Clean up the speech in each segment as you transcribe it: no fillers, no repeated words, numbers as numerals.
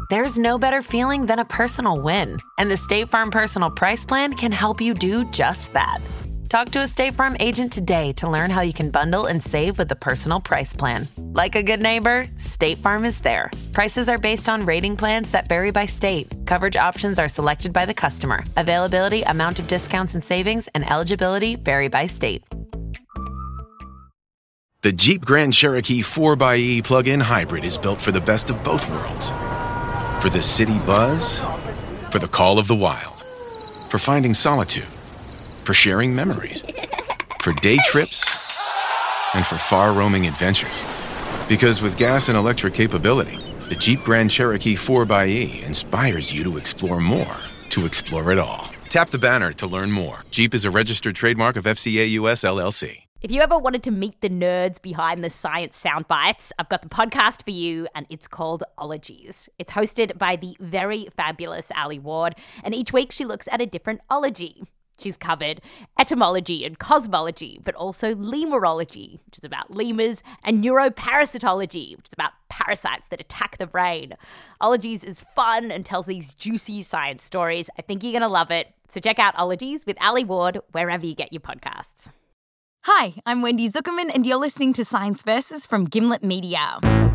There's no better feeling than a personal win, and the State Farm Personal Price Plan can help you do just that. Talk to a State Farm agent today to learn how you can bundle and save with the Personal Price Plan. Like a good neighbor, State Farm is there. Prices are based on rating plans that vary by state. Coverage options are selected by the customer. Availability, amount of discounts and savings, and eligibility vary by state. The Jeep Grand Cherokee 4xE plug-in hybrid is built for the best of both worlds. For the city buzz, for the call of the wild, for finding solitude, for sharing memories, for day trips, and for far-roaming adventures. Because with gas and electric capability, the Jeep Grand Cherokee 4xE inspires you to explore more, to explore it all. Tap the banner to learn more. Jeep is a registered trademark of FCA US LLC. If you ever wanted to meet the nerds behind the science soundbites, I've got the podcast for you, and it's called Ologies. It's hosted by the very fabulous Ali Ward, and each week she looks at a different ology. She's covered etymology and cosmology, but also lemurology, which is about lemurs, and neuroparasitology, which is about parasites that attack the brain. Ologies is fun and tells these juicy science stories. I think you're going to love it. So check out Ologies with Ali Ward wherever you get your podcasts. Hi, I'm Wendy Zuckerman, and you're listening to Science Versus from Gimlet Media.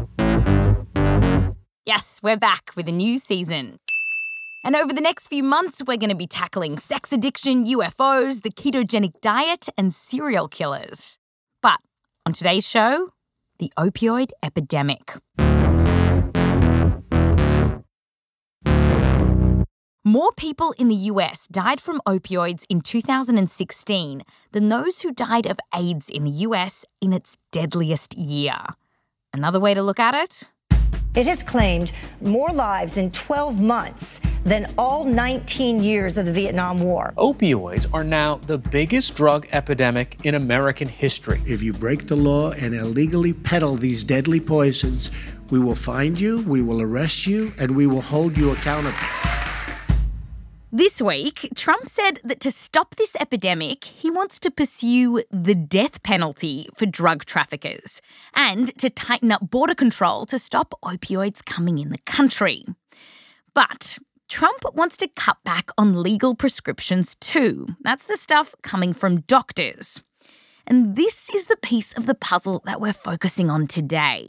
Yes, we're back with a new season. And over the next few months, we're going to be tackling sex addiction, UFOs, the ketogenic diet, and serial killers. But on today's show, the opioid epidemic. More people in the US died from opioids in 2016 than those who died of AIDS in the US in its deadliest year. Another way to look at it? It has claimed more lives in 12 months than all 19 years of the Vietnam War. Opioids are now the biggest drug epidemic in American history. If you break the law and illegally peddle these deadly poisons, we will find you, we will arrest you, and we will hold you accountable. This week, Trump said that to stop this epidemic, he wants to pursue the death penalty for drug traffickers and to tighten up border control to stop opioids coming in the country. But Trump wants to cut back on legal prescriptions too. That's the stuff coming from doctors. And this is the piece of the puzzle that we're focusing on today.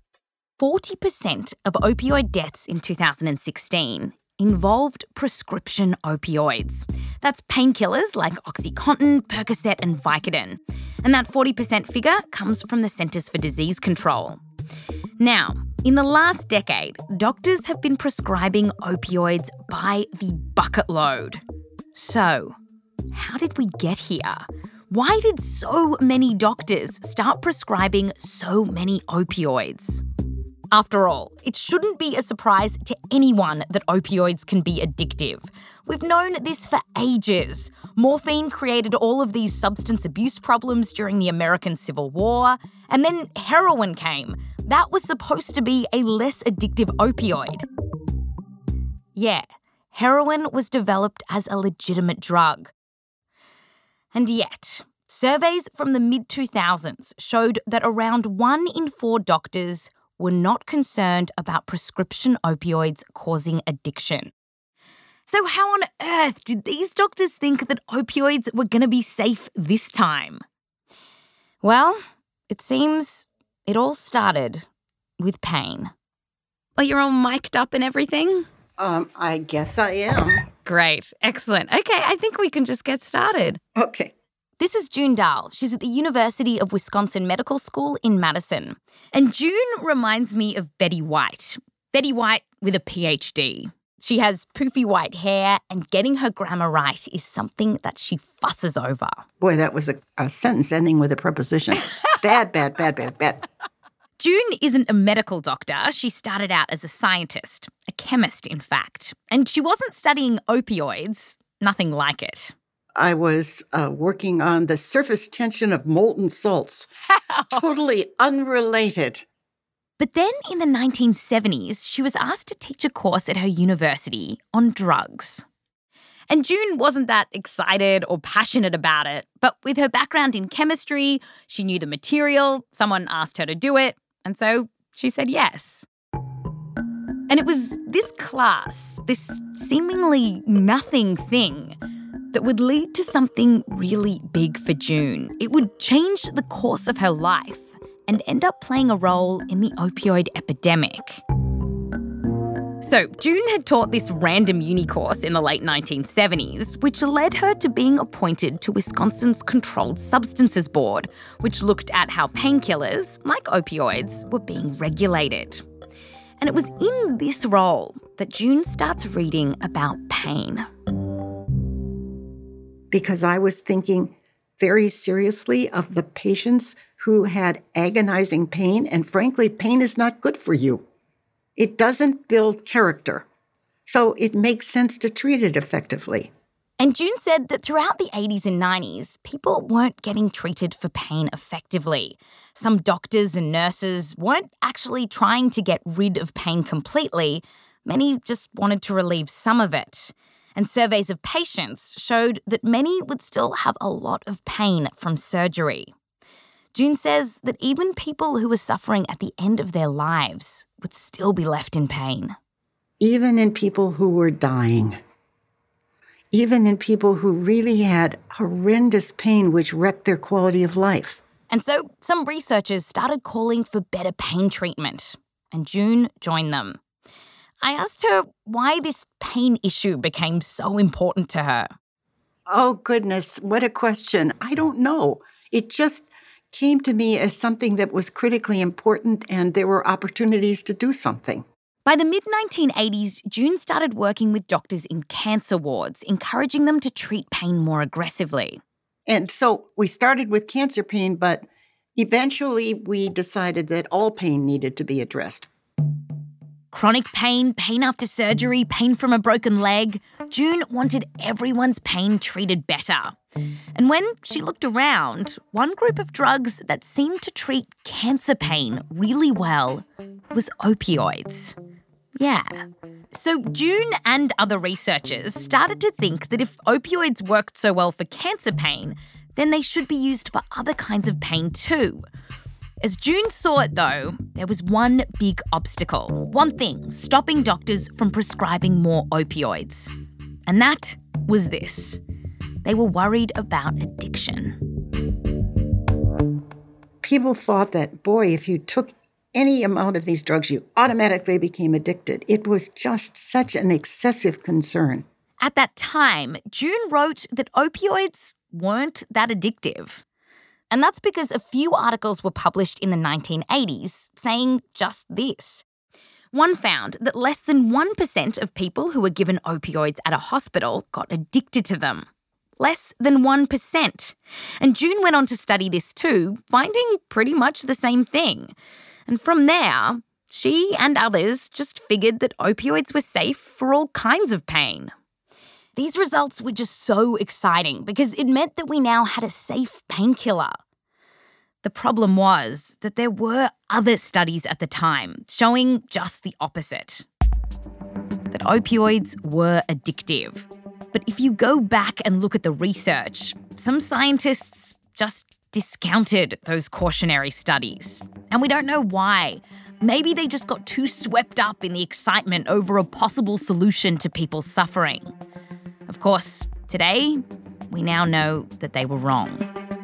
40% of opioid deaths in 2016 involved prescription opioids. That's painkillers like OxyContin, Percocet and Vicodin. And that 40% figure comes from the Centers for Disease Control. Now, in the last decade, doctors have been prescribing opioids by the bucket load. So, how did we get here? Why did so many doctors start prescribing so many opioids? After all, it shouldn't be a surprise to anyone that opioids can be addictive. We've known this for ages. Morphine created all of these substance abuse problems during the American Civil War, and then heroin came. That was supposed to be a less addictive opioid. Yeah, heroin was developed as a legitimate drug. And yet, surveys from the mid-2000s showed that around 1 in 4 doctors were not concerned about prescription opioids causing addiction. So how on earth did these doctors think that opioids were going to be safe this time? Well, it seems it all started with pain. Oh, you're all mic'd up and everything? I guess I am. Great. Excellent. Okay, I think we can just get started. Okay. This is June Dahl. She's at the University of Wisconsin Medical School in Madison. And June reminds me of Betty White. Betty White with a PhD. She has poofy white hair, and getting her grammar right is something that she fusses over. Boy, that was a sentence ending with a preposition. Bad. June isn't a medical doctor. She started out as a scientist, a chemist, in fact. And she wasn't studying opioids, nothing like it. I was working on the surface tension of molten salts. Totally unrelated. But then in the 1970s, she was asked to teach a course at her university on drugs. And June wasn't that excited or passionate about it, but with her background in chemistry, she knew the material, someone asked her to do it, and so she said yes. And it was this class, this seemingly nothing thing, that would lead to something really big for June. It would change the course of her life and end up playing a role in the opioid epidemic. So June had taught this random uni course in the late 1970s, which led her to being appointed to Wisconsin's Controlled Substances Board, which looked at how painkillers, like opioids, were being regulated. And it was in this role that June starts reading about pain. Because I was thinking very seriously of the patients who had agonizing pain, and frankly, pain is not good for you. It doesn't build character, so it makes sense to treat it effectively. And June said that throughout the 80s and 90s, people weren't getting treated for pain effectively. Some doctors and nurses weren't actually trying to get rid of pain completely. Many just wanted to relieve some of it. And surveys of patients showed that many would still have a lot of pain from surgery. June says that even people who were suffering at the end of their lives would still be left in pain. Even in people who were dying. Even in people who really had horrendous pain which wrecked their quality of life. And so some researchers started calling for better pain treatment, and June joined them. I asked her why this pain issue became so important to her. Oh, goodness, what a question. I don't know. It just came to me as something that was critically important, and there were opportunities to do something. By the mid-1980s, June started working with doctors in cancer wards, encouraging them to treat pain more aggressively. And so we started with cancer pain, but eventually we decided that all pain needed to be addressed. Chronic pain, pain after surgery, pain from a broken leg. June wanted everyone's pain treated better. And when she looked around, one group of drugs that seemed to treat cancer pain really well was opioids. Yeah. So June and other researchers started to think that if opioids worked so well for cancer pain, then they should be used for other kinds of pain too. As June saw it, though, there was one big obstacle, one thing stopping doctors from prescribing more opioids. And that was this. They were worried about addiction. People thought that, boy, if you took any amount of these drugs, you automatically became addicted. It was just such an excessive concern. At that time, June wrote that opioids weren't that addictive. And that's because a few articles were published in the 1980s saying just this. One found that less than 1% of people who were given opioids at a hospital got addicted to them. Less than 1%. And June went on to study this too, finding pretty much the same thing. And from there, she and others just figured that opioids were safe for all kinds of pain. These results were just so exciting because it meant that we now had a safe painkiller. The problem was that there were other studies at the time showing just the opposite. That opioids were addictive. But if you go back and look at the research, some scientists just discounted those cautionary studies. And we don't know why. Maybe they just got too swept up in the excitement over a possible solution to people's suffering. Of course, today, we now know that they were wrong.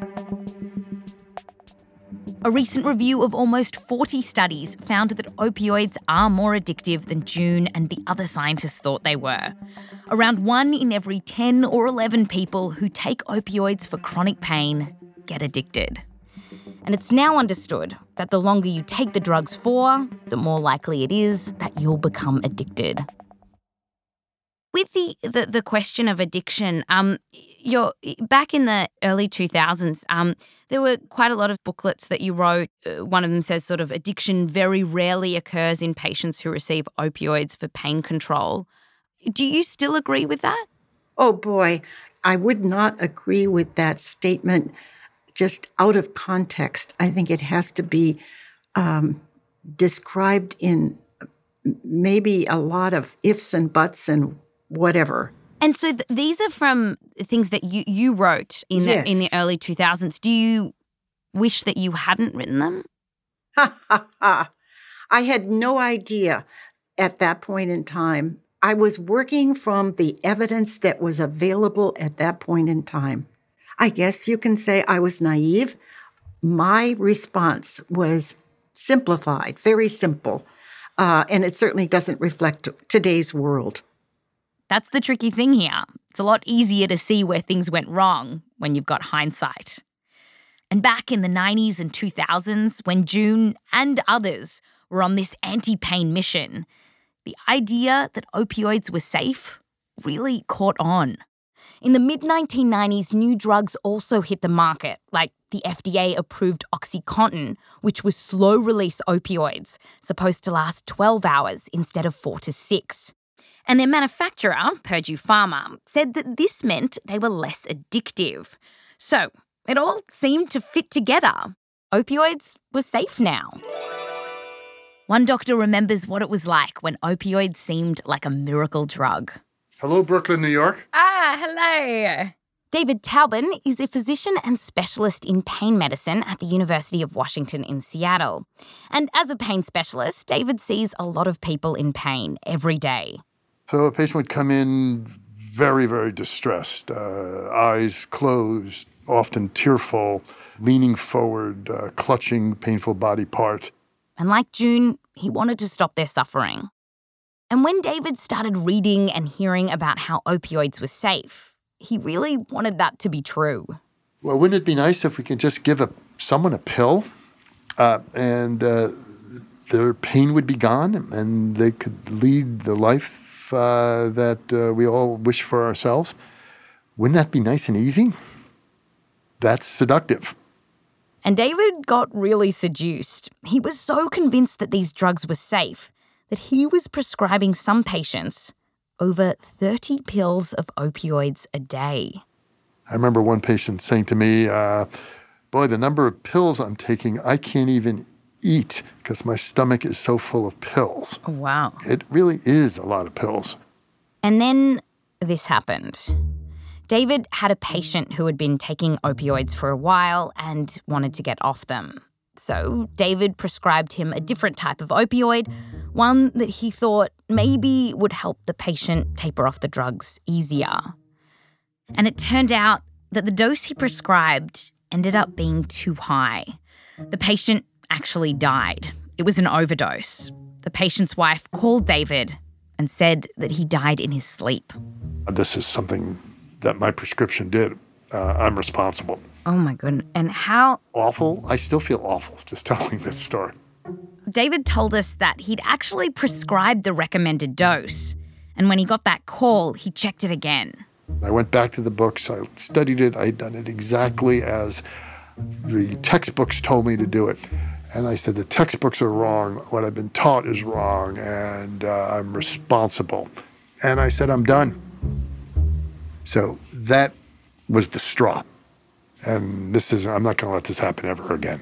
A recent review of almost 40 studies found that opioids are more addictive than June and the other scientists thought they were. Around 1 in every 10 or 11 people who take opioids for chronic pain get addicted. And it's now understood that the longer you take the drugs for, the more likely it is that you'll become addicted. With the question of addiction, back in the early 2000s, there were quite a lot of booklets that you wrote. One of them says sort of addiction very rarely occurs in patients who receive opioids for pain control. Do you still agree with that? Oh, boy, I would not agree with that statement just out of context. I think it has to be described in maybe a lot of ifs and buts and whatever. And so these are from things that you wrote in the early 2000s. Do you wish that you hadn't written them? I had no idea at that point in time. I was working from the evidence that was available at that point in time. I guess you can say I was naive. My response was simplified, very simple, and it certainly doesn't reflect today's world. That's the tricky thing here. It's a lot easier to see where things went wrong when you've got hindsight. And back in the 90s and 2000s, when June and others were on this anti-pain mission, the idea that opioids were safe really caught on. In the mid-1990s, new drugs also hit the market, like the FDA-approved OxyContin, which was slow-release opioids, supposed to last 12 hours instead of 4 to 6. And their manufacturer, Purdue Pharma, said that this meant they were less addictive. So it all seemed to fit together. Opioids were safe now. One doctor remembers what it was like when opioids seemed like a miracle drug. Hello, Brooklyn, New York. Hello. David Taubin is a physician and specialist in pain medicine at the University of Washington in Seattle. And as a pain specialist, David sees a lot of people in pain every day. So a patient would come in very, very distressed, eyes closed, often tearful, leaning forward, clutching painful body part. And like June, he wanted to stop their suffering. And when David started reading and hearing about how opioids were safe, he really wanted that to be true. Well, wouldn't it be nice if we could just give someone a pill and their pain would be gone and they could lead the life that we all wish for ourselves? Wouldn't that be nice and easy? That's seductive. And David got really seduced. He was so convinced that these drugs were safe that he was prescribing some patients over 30 pills of opioids a day. I remember one patient saying to me, boy, the number of pills I'm taking, I can't even eat because my stomach is so full of pills. Oh, wow. It really is a lot of pills. And then this happened. David had a patient who had been taking opioids for a while and wanted to get off them. So David prescribed him a different type of opioid, one that he thought maybe would help the patient taper off the drugs easier. And it turned out that the dose he prescribed ended up being too high. The patient actually died. It was an overdose. The patient's wife called David and said that he died in his sleep. This is something that my prescription did. I'm responsible. Oh my goodness. And how... Awful? I still feel awful just telling this story. David told us that he'd actually prescribed the recommended dose. And when he got that call, he checked it again. I went back to the books. I studied it. I had done it exactly as the textbooks told me to do it. And I said, the textbooks are wrong. What I've been taught is wrong. And I'm responsible. And I said, I'm done. So that was the straw. And I'm not going to let this happen ever again.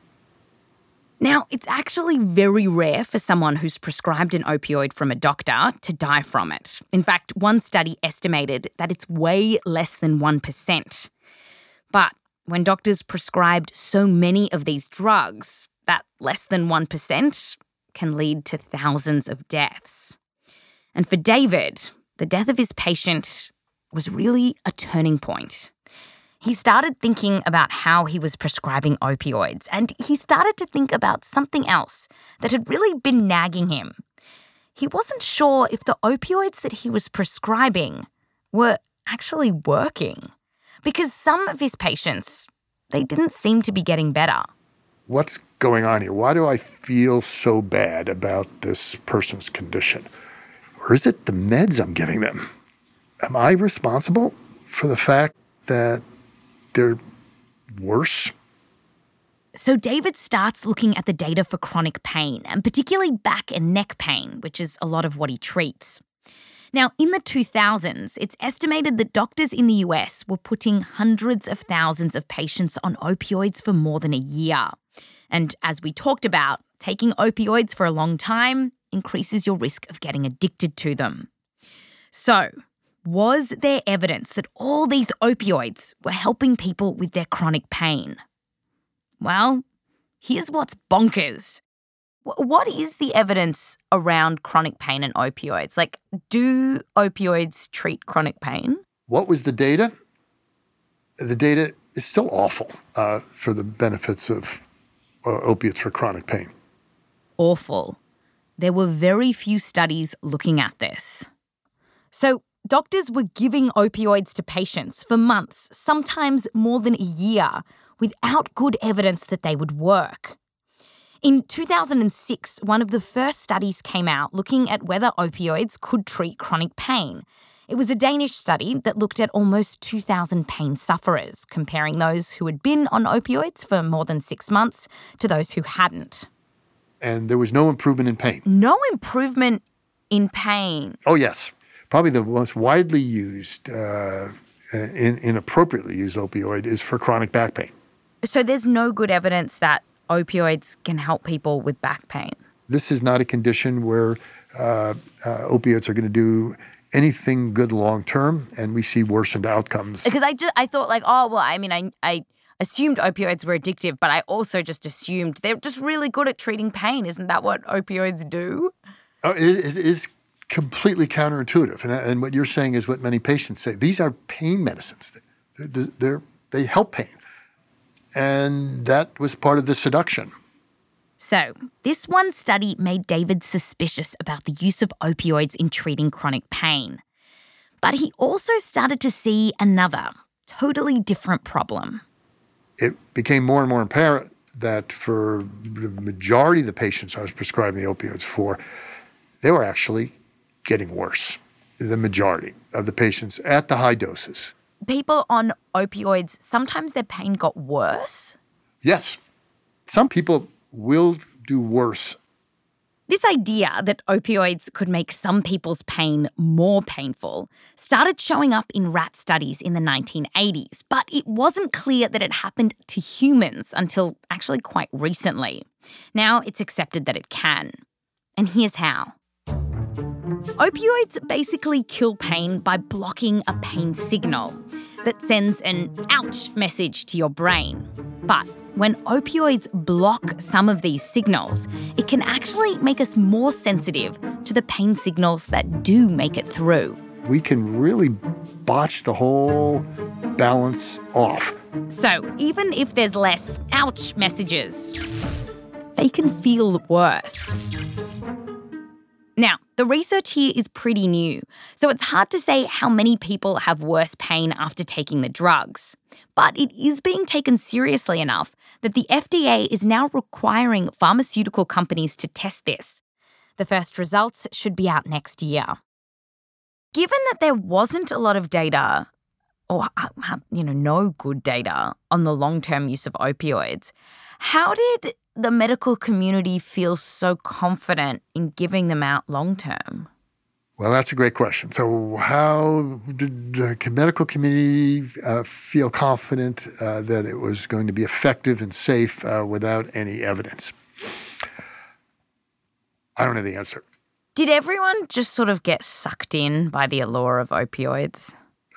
Now, it's actually very rare for someone who's prescribed an opioid from a doctor to die from it. In fact, one study estimated that it's way less than 1%. But when doctors prescribed so many of these drugs, that less than 1% can lead to thousands of deaths. And for David, the death of his patient was really a turning point. He started thinking about how he was prescribing opioids, and he started to think about something else that had really been nagging him. He wasn't sure if the opioids that he was prescribing were actually working, because some of his patients, they didn't seem to be getting better. What's going on here? Why do I feel so bad about this person's condition? Or is it the meds I'm giving them? Am I responsible for the fact that they're worse? So David starts looking at the data for chronic pain, and particularly back and neck pain, which is a lot of what he treats. Now, in the 2000s, it's estimated that doctors in the US were putting hundreds of thousands of patients on opioids for more than a year. And as we talked about, taking opioids for a long time increases your risk of getting addicted to them. So, was there evidence that all these opioids were helping people with their chronic pain? Well, here's what's bonkers. What is the evidence around chronic pain and opioids? Like, do opioids treat chronic pain? What was the data? The data is still awful for the benefits of opiates for chronic pain. Awful. There were very few studies looking at this. So doctors were giving opioids to patients for months, sometimes more than a year, without good evidence that they would work. In 2006, one of the first studies came out looking at whether opioids could treat chronic pain. It was a Danish study that looked at almost 2,000 pain sufferers, comparing those who had been on opioids for more than 6 months to those who hadn't. And there was no improvement in pain. No improvement in pain? Oh, yes. Probably the most widely used, inappropriately used opioid is for chronic back pain. So there's no good evidence that opioids can help people with back pain? This is not a condition where opioids are going to do anything good long term, and we see worsened outcomes. Because I thought like, oh, well, I mean, I assumed opioids were addictive, but I also just assumed they're just really good at treating pain. Isn't that what opioids do? Oh, it is completely counterintuitive. And what you're saying is what many patients say. These are pain medicines. They help pain. And that was part of the seduction. So, this one study made David suspicious about the use of opioids in treating chronic pain. But he also started to see another, totally different problem. It became more and more apparent that for the majority of the patients I was prescribing the opioids for, they were actually getting worse. The majority of the patients at the high doses. People on opioids, sometimes their pain got worse? Yes. Some people will do worse. This idea that opioids could make some people's pain more painful started showing up in rat studies in the 1980s, but it wasn't clear that it happened to humans until actually quite recently. Now it's accepted that it can. And here's how. Opioids basically kill pain by blocking a pain signal that sends an ouch message to your brain. But when opioids block some of these signals, it can actually make us more sensitive to the pain signals that do make it through. We can really botch the whole balance off. So even if there's less ouch messages, they can feel worse. Now, the research here is pretty new, so it's hard to say how many people have worse pain after taking the drugs. But it is being taken seriously enough that the FDA is now requiring pharmaceutical companies to test this. The first results should be out next year. Given that there wasn't a lot of data, or no good data on the long-term use of opioids, how did the medical community feel so confident in giving them out long-term? Well, that's a great question. So how did the medical community feel confident that it was going to be effective and safe without any evidence? I don't know the answer. Did everyone just sort of get sucked in by the allure of opioids?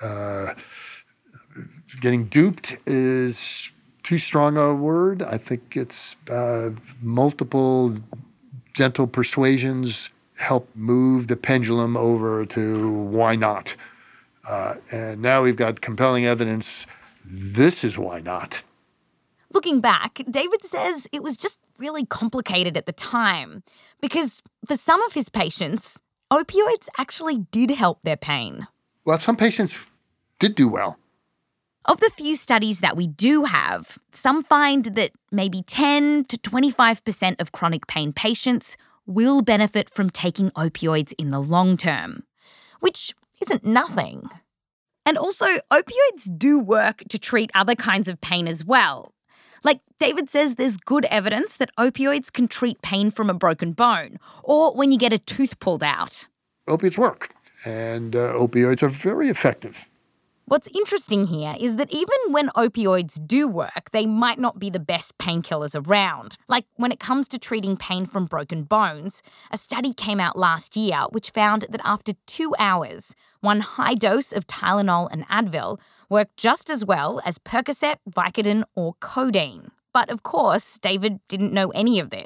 Getting duped is too strong a word. I think it's multiple gentle persuasions help move the pendulum over to why not. And now we've got compelling evidence. This is why not. Looking back, David says it was just really complicated at the time because for some of his patients, opioids actually did help their pain. Well, some patients did do well. Of the few studies that we do have, some find that maybe 10 to 25% of chronic pain patients will benefit from taking opioids in the long term, which isn't nothing. And also, opioids do work to treat other kinds of pain as well. Like David says, there's good evidence that opioids can treat pain from a broken bone or when you get a tooth pulled out. Opiates work, and opioids are very effective. What's interesting here is that even when opioids do work, they might not be the best painkillers around. Like when it comes to treating pain from broken bones, a study came out last year which found that after 2 hours, one high dose of Tylenol and Advil worked just as well as Percocet, Vicodin or codeine. But of course, David didn't know any of this.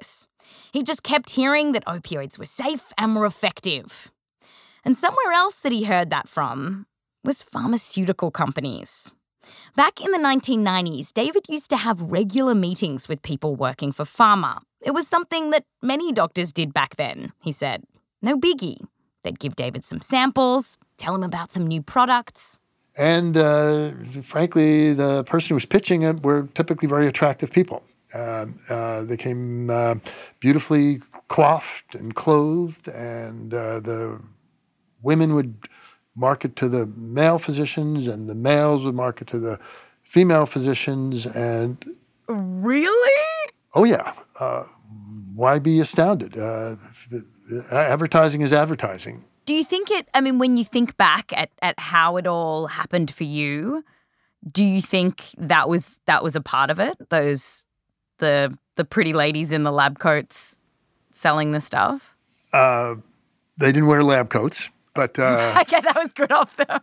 He just kept hearing that opioids were safe and were effective. And somewhere else that he heard that from was pharmaceutical companies. Back in the 1990s, David used to have regular meetings with people working for pharma. It was something that many doctors did back then, he said. No biggie. They'd give David some samples, tell him about some new products. And frankly, the person who was pitching it were typically very attractive people. They came beautifully coiffed and clothed, and the women would market to the male physicians, and the males would market to the female physicians. And really? Oh, yeah. Why be astounded? Advertising is advertising. Do you think when you think back at how it all happened for you, do you think that was a part of it? The pretty ladies in the lab coats selling the stuff? They didn't wear lab coats, but okay, that was good of them.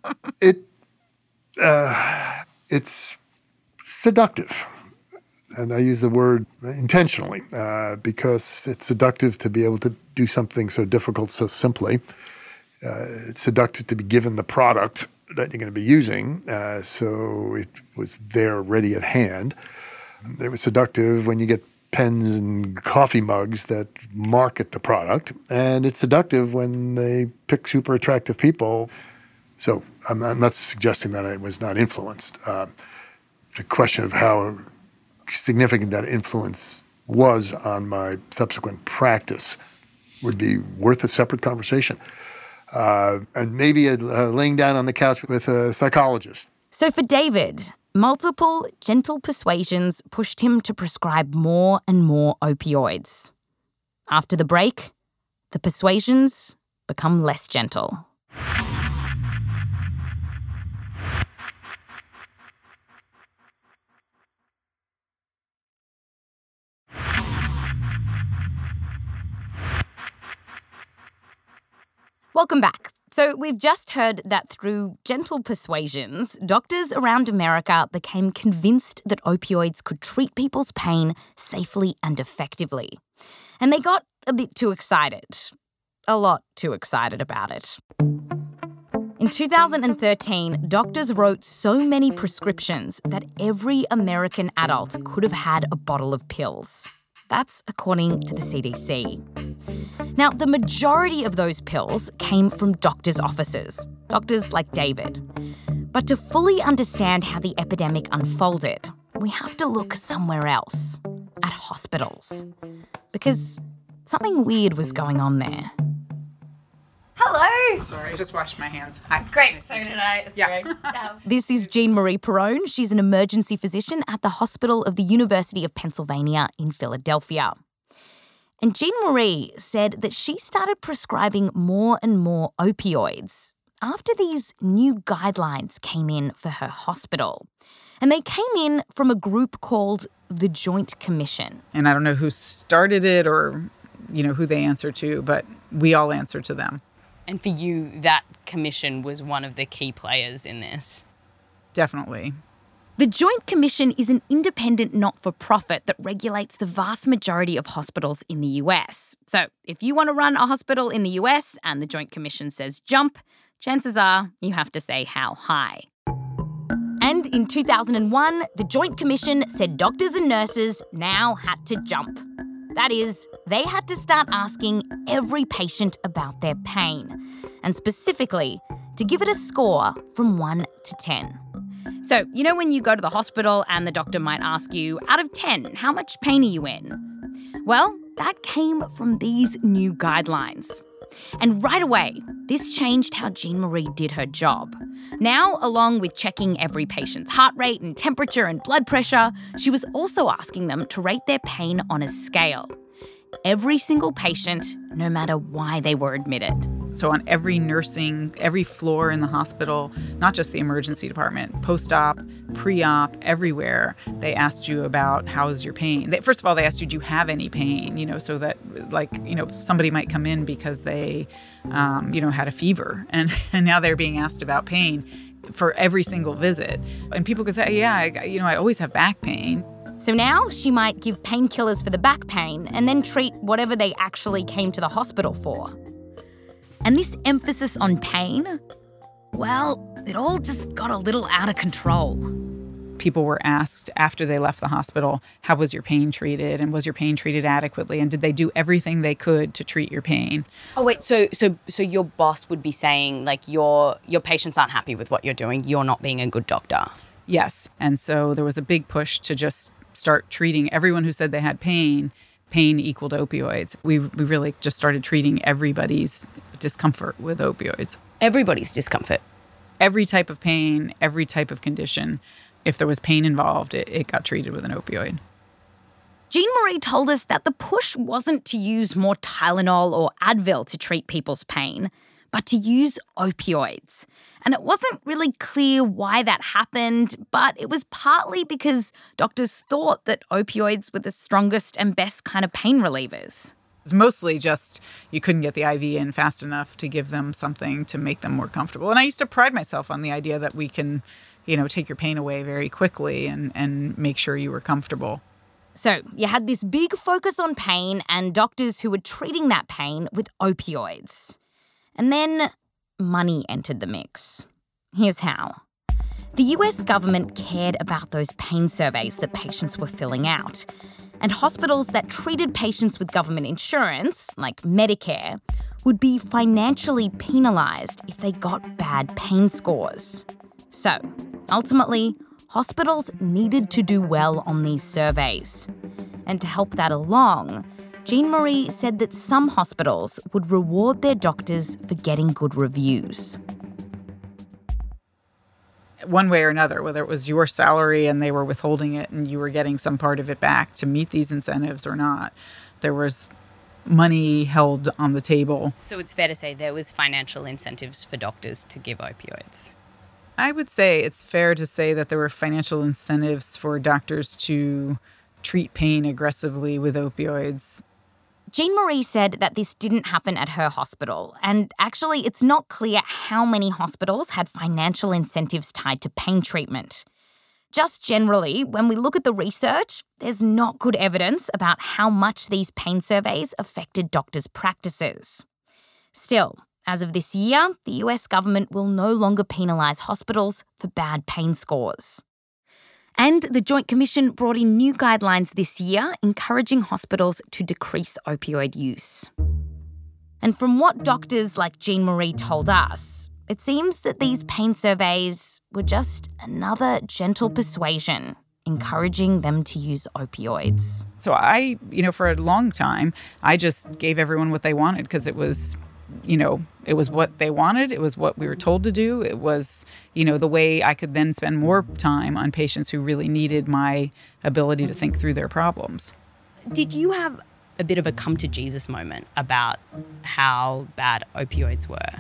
It's seductive. And I use the word intentionally because it's seductive to be able to do something so difficult so simply. It's seductive to be given the product that you're going to be using, so it was there ready at hand. It was seductive when you get pens and coffee mugs that market the product, and it's seductive when they pick super attractive people. So I'm not suggesting that I was not influenced. The question of how significant that influence was on my subsequent practice would be worth a separate conversation. And maybe laying down on the couch with a psychologist. So for David, multiple gentle persuasions pushed him to prescribe more and more opioids. After the break, the persuasions become less gentle. Welcome back. So we've just heard that through gentle persuasions, doctors around America became convinced that opioids could treat people's pain safely and effectively. And they got a bit too excited. A lot too excited about it. In 2013, doctors wrote so many prescriptions that every American adult could have had a bottle of pills. That's according to the CDC. Now, the majority of those pills came from doctors' offices, doctors like David. But to fully understand how the epidemic unfolded, we have to look somewhere else, at hospitals. Because something weird was going on there. Hello. Sorry, I just washed my hands. Hi. Great. So did I. It's great. This is Jean-Marie Perrone. She's an emergency physician at the Hospital of the University of Pennsylvania in Philadelphia. And Jean-Marie said that she started prescribing more and more opioids after these new guidelines came in for her hospital. And they came in from a group called the Joint Commission. And I don't know who started it or, who they answer to, but we all answer to them. And for you, that commission was one of the key players in this? Definitely. The Joint Commission is an independent not-for-profit that regulates the vast majority of hospitals in the US. So if you want to run a hospital in the US and the Joint Commission says jump, chances are you have to say how high. And in 2001, the Joint Commission said doctors and nurses now had to jump. That is, they had to start asking every patient about their pain, and specifically to give it a score from 1 to 10. So, when you go to the hospital and the doctor might ask you, out of 10, how much pain are you in? Well, that came from these new guidelines. And right away, this changed how Jean-Marie did her job. Now, along with checking every patient's heart rate and temperature and blood pressure, she was also asking them to rate their pain on a scale. Every single patient, no matter why they were admitted. So on every floor in the hospital, not just the emergency department, post-op, pre-op, everywhere, they asked you about how's your pain. First of all, they asked you, do you have any pain? So that, somebody mimight come in because they, had a fever. And now they're being asked about pain for every single visit. And people could say, yeah, I always have back pain. So now she might give painkillers for the back pain and then treat whatever they actually came to the hospital for. And this emphasis on pain, well, it all just got a little out of control. People were asked after they left the hospital, how was your pain treated, and was your pain treated adequately, and did they do everything they could to treat your pain? Oh wait, so your boss would be saying, like, your patients aren't happy with what you're doing, you're not being a good doctor? Yes, and so there was a big push to just start treating everyone who said they had pain equaled opioids. We really just started treating everybody's discomfort with opioids. Everybody's discomfort? Every type of pain, every type of condition. If there was pain involved, it got treated with an opioid. Jean-Marie told us that the push wasn't to use more Tylenol or Advil to treat people's pain, but to use opioids. And it wasn't really clear why that happened, but it was partly because doctors thought that opioids were the strongest and best kind of pain relievers. It was mostly just you couldn't get the IV in fast enough to give them something to make them more comfortable. And I used to pride myself on the idea that we can, take your pain away very quickly and make sure you were comfortable. So you had this big focus on pain and doctors who were treating that pain with opioids. And then money entered the mix. Here's how. The US government cared about those pain surveys that patients were filling out. And hospitals that treated patients with government insurance, like Medicare, would be financially penalised if they got bad pain scores. So, ultimately, hospitals needed to do well on these surveys. And to help that along, Jean-Marie said that some hospitals would reward their doctors for getting good reviews. One way or another, whether it was your salary and they were withholding it and you were getting some part of it back to meet these incentives or not, there was money held on the table. So it's fair to say there was financial incentives for doctors to give opioids? I would say it's fair to say that there were financial incentives for doctors to treat pain aggressively with opioids. Jean-Marie said that this didn't happen at her hospital, and actually it's not clear how many hospitals had financial incentives tied to pain treatment. Just generally, when we look at the research, there's not good evidence about how much these pain surveys affected doctors' practices. Still, as of this year, the US government will no longer penalise hospitals for bad pain scores. And the Joint Commission brought in new guidelines this year encouraging hospitals to decrease opioid use. And from what doctors like Jean-Marie told us, it seems that these pain surveys were just another gentle persuasion encouraging them to use opioids. So I, for a long time, I just gave everyone what they wanted because it was what they wanted. It was what we were told to do. It was, the way I could then spend more time on patients who really needed my ability to think through their problems. Did you have a bit of a come to Jesus moment about how bad opioids were?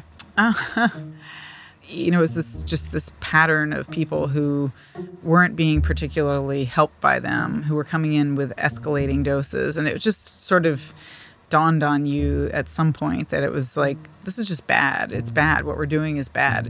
It was this pattern of people who weren't being particularly helped by them, who were coming in with escalating doses. And it just sort of dawned on you at some point that it was like, this is just bad. It's bad. What we're doing is bad.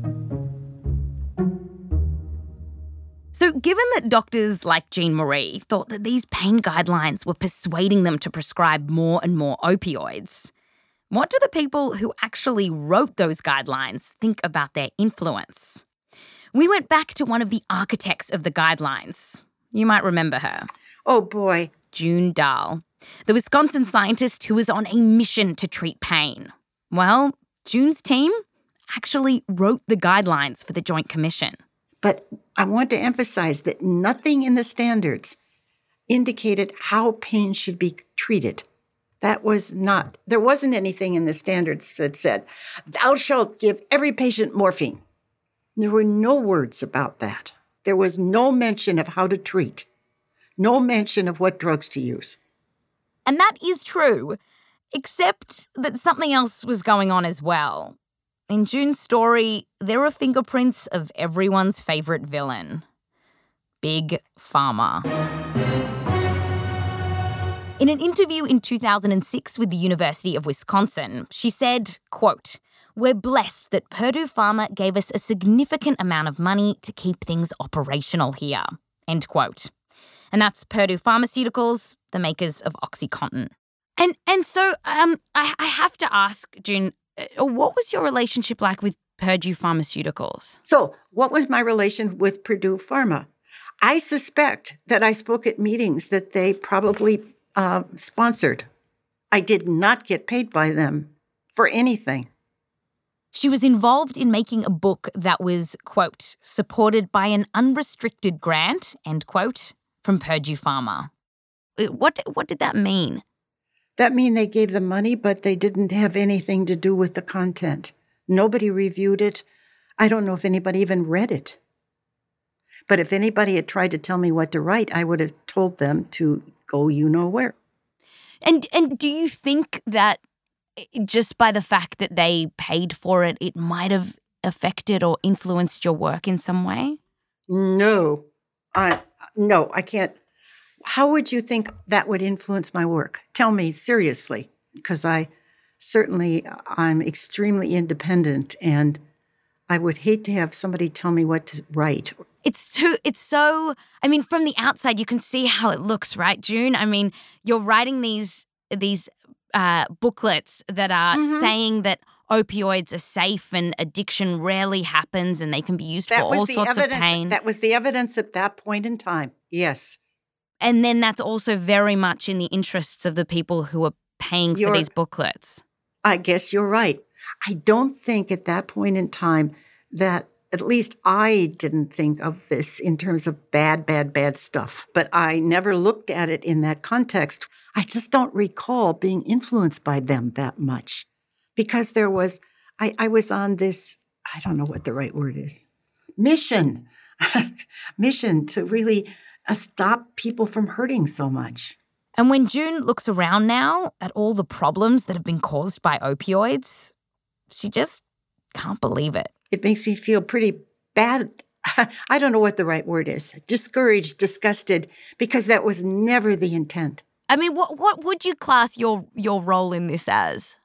So given that doctors like Jean-Marie thought that these pain guidelines were persuading them to prescribe more and more opioids, what do the people who actually wrote those guidelines think about their influence? We went back to one of the architects of the guidelines. You might remember her. Oh, boy. June Dahl, the Wisconsin scientist who was on a mission to treat pain. Well, June's team actually wrote the guidelines for the Joint Commission. But I want to emphasize that nothing in the standards indicated how pain should be treated. There wasn't anything in the standards that said, thou shalt give every patient morphine. There were no words about that. There was no mention of how to treat, no mention of what drugs to use. And that is true, except that something else was going on as well. In June's story, there are fingerprints of everyone's favourite villain, Big Pharma. In an interview in 2006 with the University of Wisconsin, she said, quote, "We're blessed that Purdue Pharma gave us a significant amount of money to keep things operational here," end quote. And that's Purdue Pharmaceuticals, the makers of OxyContin. And so I have to ask, June, what was your relationship like with Purdue Pharmaceuticals? So what was my relation with Purdue Pharma? I suspect that I spoke at meetings that they probably sponsored. I did not get paid by them for anything. She was involved in making a book that was, quote, supported by an unrestricted grant, end quote, from Purdue Pharma. What did that mean? That means they gave the money, but they didn't have anything to do with the content. Nobody reviewed it. I don't know if anybody even read it. But if anybody had tried to tell me what to write, I would have told them to go you know where. And do you think that just by the fact that they paid for it, it might have affected or influenced your work in some way? No, I can't. How would you think that would influence my work? Tell me seriously, because I'm extremely independent, and I would hate to have somebody tell me what to write. It's so, I mean, from the outside, you can see how it looks, right, June? I mean, you're writing these booklets that are saying that opioids are safe and addiction rarely happens and they can be used for all sorts of pain. That was the evidence at that point in time, yes. And then that's also very much in the interests of the people who are paying for these booklets. I guess you're right. I don't think at that point in time that, at least I didn't think of this in terms of bad stuff. But I never looked at it in that context. I just don't recall being influenced by them that much. Because I was on this, I don't know what the right word is, mission to really stop people from hurting so much. And when June looks around now at all the problems that have been caused by opioids, she just can't believe it. It makes me feel pretty bad. I don't know what the right word is. Discouraged, disgusted, because that was never the intent. I mean, what would you class your role in this as?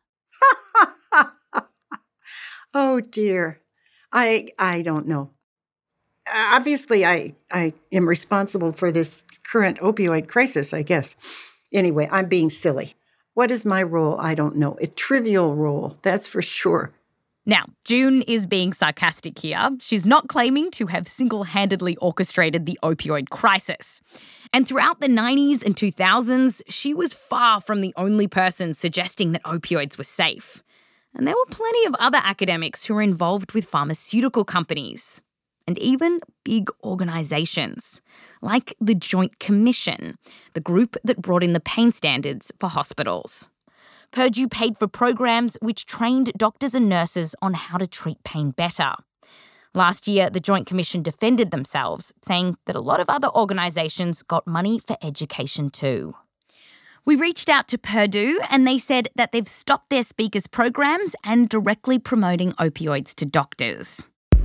Oh, dear. I don't know. Obviously, I am responsible for this current opioid crisis, I guess. Anyway, I'm being silly. What is my role? I don't know. A trivial role, that's for sure. Now, June is being sarcastic here. She's not claiming to have single-handedly orchestrated the opioid crisis. And throughout the 90s and 2000s, she was far from the only person suggesting that opioids were safe. And there were plenty of other academics who were involved with pharmaceutical companies and even big organisations, like the Joint Commission, the group that brought in the pain standards for hospitals. Purdue paid for programs which trained doctors and nurses on how to treat pain better. Last year, the Joint Commission defended themselves, saying that a lot of other organisations got money for education too. We reached out to Purdue and they said that they've stopped their speakers' programs and directly promoting opioids to doctors.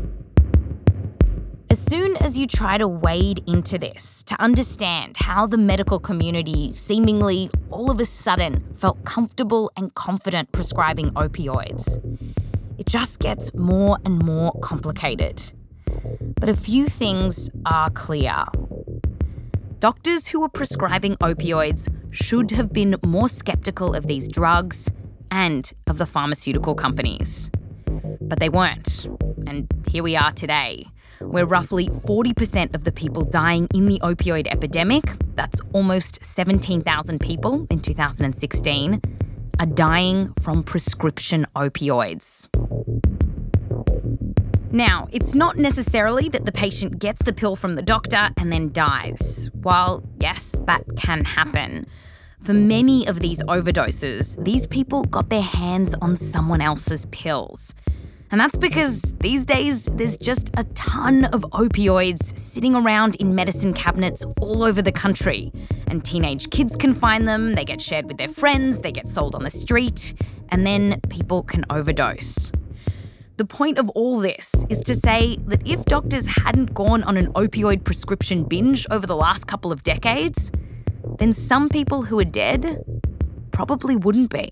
As soon as you try to wade into this, to understand how the medical community seemingly all of a sudden felt comfortable and confident prescribing opioids, it just gets more and more complicated. But a few things are clear. Doctors who were prescribing opioids should have been more skeptical of these drugs and of the pharmaceutical companies. But they weren't. And here we are today, where roughly 40% of the people dying in the opioid epidemic, that's almost 17,000 people in 2016, are dying from prescription opioids. Now, it's not necessarily that the patient gets the pill from the doctor and then dies. While, yes, that can happen. For many of these overdoses, these people got their hands on someone else's pills. And that's because these days there's just a ton of opioids sitting around in medicine cabinets all over the country. And teenage kids can find them, they get shared with their friends, they get sold on the street, and then people can overdose. The point of all this is to say that if doctors hadn't gone on an opioid prescription binge over the last couple of decades, then some people who are dead probably wouldn't be.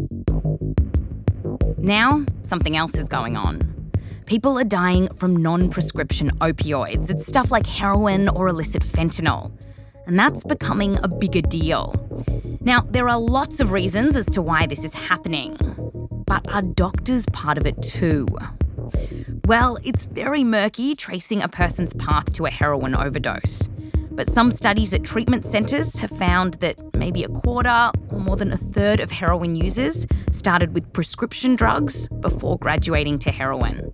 Now, something else is going on. People are dying from non-prescription opioids. It's stuff like heroin or illicit fentanyl. and that's becoming a bigger deal. Now, there are lots of reasons as to why this is happening, but are doctors part of it too? Well, it's very murky tracing a person's path to a heroin overdose. But some studies at treatment centres have found that maybe a quarter or more than a third of heroin users started with prescription drugs before graduating to heroin.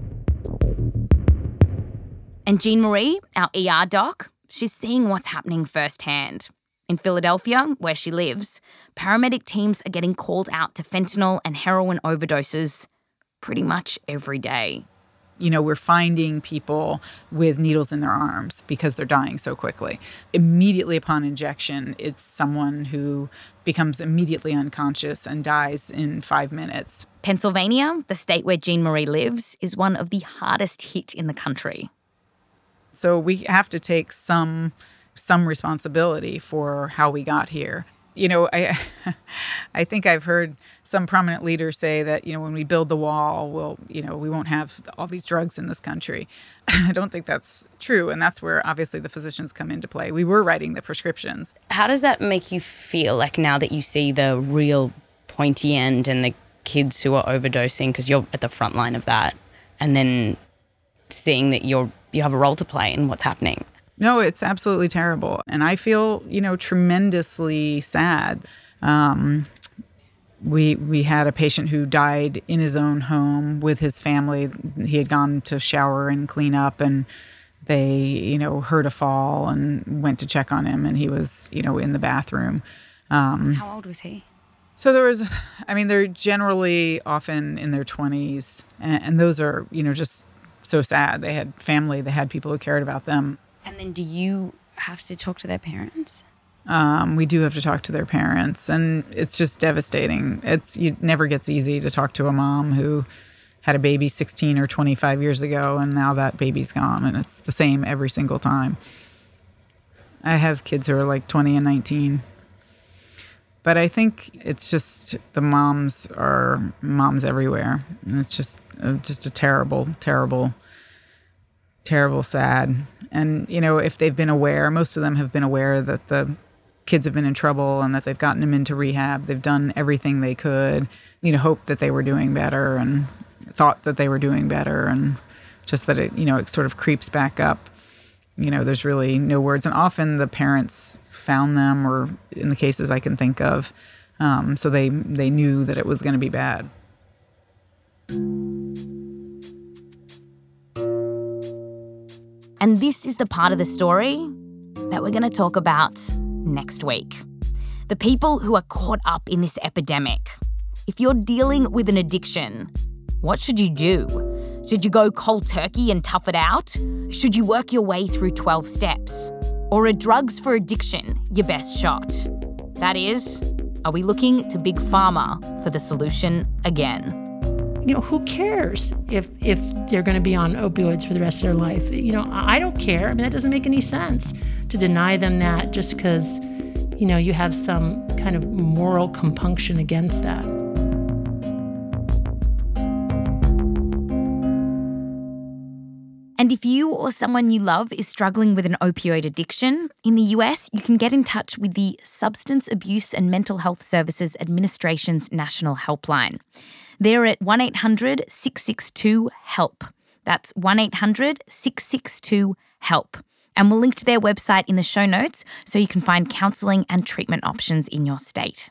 And Jean Marie, our ER doc, she's seeing what's happening firsthand. In Philadelphia, where she lives, paramedic teams are getting called out to fentanyl and heroin overdoses pretty much every day. We're finding people with needles in their arms because they're dying so quickly. Immediately upon injection, it's someone who becomes immediately unconscious and dies in 5 minutes. Pennsylvania, the state where Jean Marie lives, is one of the hardest hit in the country. So we have to take some responsibility for how we got here. I think I've heard some prominent leaders say that, when we build the wall, we won't have all these drugs in this country. I don't think that's true. And that's where obviously the physicians come into play. We were writing the prescriptions. How does that make you feel, like now that you see the real pointy end and the kids who are overdosing, because you're at the front line of that, and then seeing that you have a role to play in what's happening? No, it's absolutely terrible. And I feel, tremendously sad. We had a patient who died in his own home with his family. He had gone to shower and clean up, and they, heard a fall and went to check on him, and he was, in the bathroom. How old was he? So they're generally often in their 20s, and those are, just so sad. They had family, they had people who cared about them. And then do you have to talk to their parents? We do have to talk to their parents, and it's just devastating. It never gets easy to talk to a mom who had a baby 16 or 25 years ago, and now that baby's gone, and it's the same every single time. I have kids who are like 20 and 19. But I think it's just the moms are moms everywhere, and it's just a terrible, terrible, terrible sad. And, if they've been aware, most of them have been aware that the kids have been in trouble and that they've gotten them into rehab. They've done everything they could, hoped that they were doing better and thought that they were doing better. And just that it sort of creeps back up. There's really no words. And often the parents found them, or in the cases I can think of, so they knew that it was going to be bad. And this is the part of the story that we're going to talk about next week. The people who are caught up in this epidemic. If you're dealing with an addiction, what should you do? Should you go cold turkey and tough it out? Should you work your way through 12 steps? Or are drugs for addiction your best shot? That is, are we looking to Big Pharma for the solution again? Who cares if they're going to be on opioids for the rest of their life? I don't care. That doesn't make any sense to deny them that just because, you have some kind of moral compunction against that. And if you or someone you love is struggling with an opioid addiction, in the US, you can get in touch with the Substance Abuse and Mental Health Services Administration's National Helpline. They're at 1-800-662-HELP. That's 1-800-662-HELP. And we'll link to their website in the show notes so you can find counselling and treatment options in your state.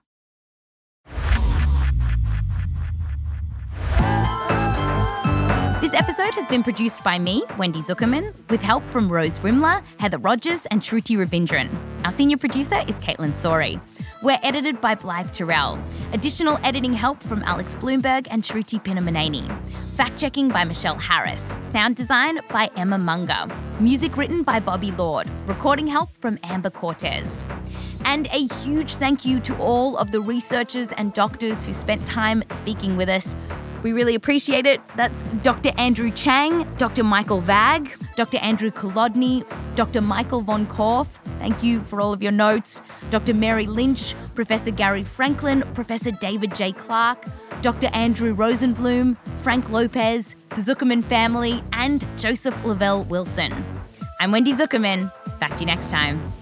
This episode has been produced by me, Wendy Zuckerman, with help from Rose Rimler, Heather Rogers and Shruti Ravindran. Our senior producer is Caitlin Sori. We're edited by Blythe Terrell. Additional editing help from Alex Bloomberg and Shruti Pinamaneni. Fact-checking by Michelle Harris. Sound design by Emma Munger. Music written by Bobby Lord. Recording help from Amber Cortez. And a huge thank you to all of the researchers and doctors who spent time speaking with us. We really appreciate it. That's Dr. Andrew Chang, Dr. Michael Vag, Dr. Andrew Kolodny, Dr. Michael von Korff. Thank you for all of your notes. Dr. Mary Lynch, Professor Gary Franklin, Professor David J. Clark, Dr. Andrew Rosenblum, Frank Lopez, the Zuckerman family, and Joseph Lavelle Wilson. I'm Wendy Zuckerman. Back to you next time.